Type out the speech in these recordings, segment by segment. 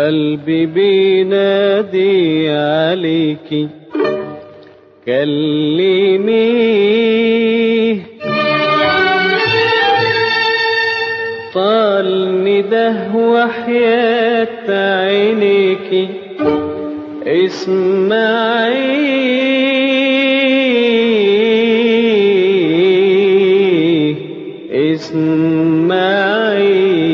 قلبي بينادي عليكي كلميه، طال نده وحياة عينيكي اسمعيه اسمعيه.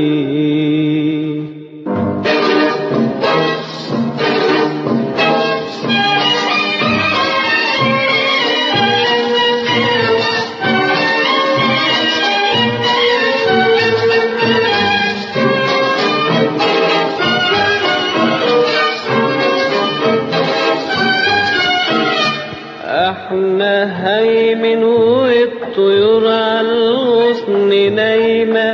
احنا هيمن والطيور على الغصن نايمة،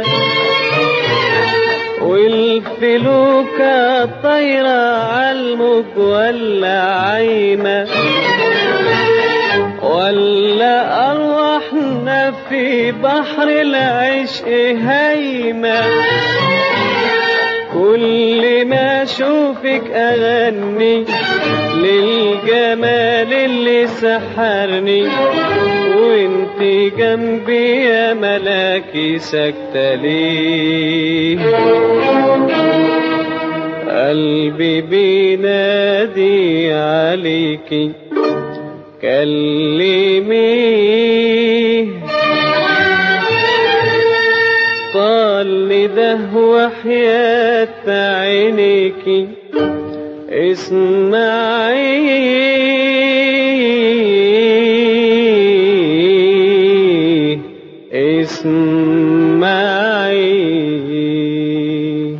والفلوكة طايرة عالموج ولا عايمة، ولا أرواحنا في بحر العشق هايمة. كل ما اشوفك اغني للجمال اللي سحرني، وانتي جنبي يا ملاكي ساكتة ليه؟ قلبي بينادي عليكي كلميه، طال نده وحياة عينيكي اسمعيه اسمعيه.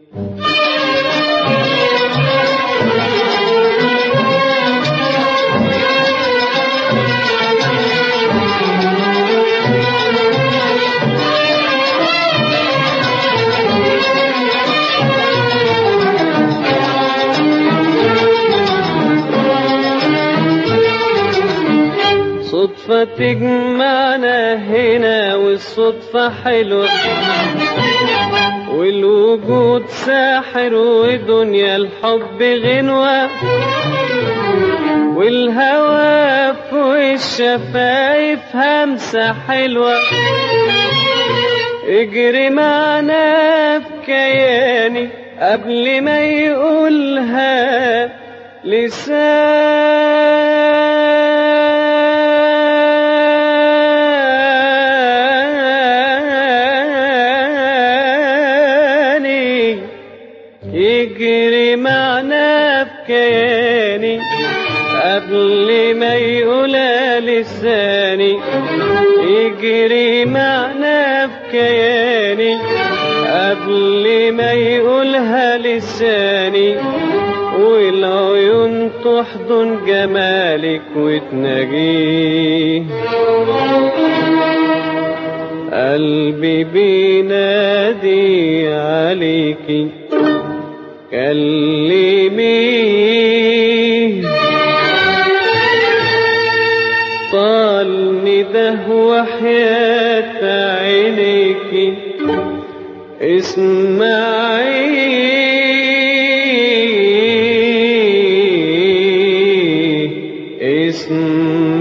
صدفة تجمعنا هنا والصدفة حلوة، والوجود ساحر ودنيا الحب غنوة، والهوى فوق الشفايف همسة حلوة. اجري معنا في كياني قبل ما يقولها لساني، يجري معنا في كياني قبل ما يقولها لساني، يجري معنا في كياني قبل ما يقولها لساني، والعيون تحضن جمالك وتناجيه. قلبي بينادي عليكي كلميه، طال نده وحياة عينيكي اسمعيه اسمعيه.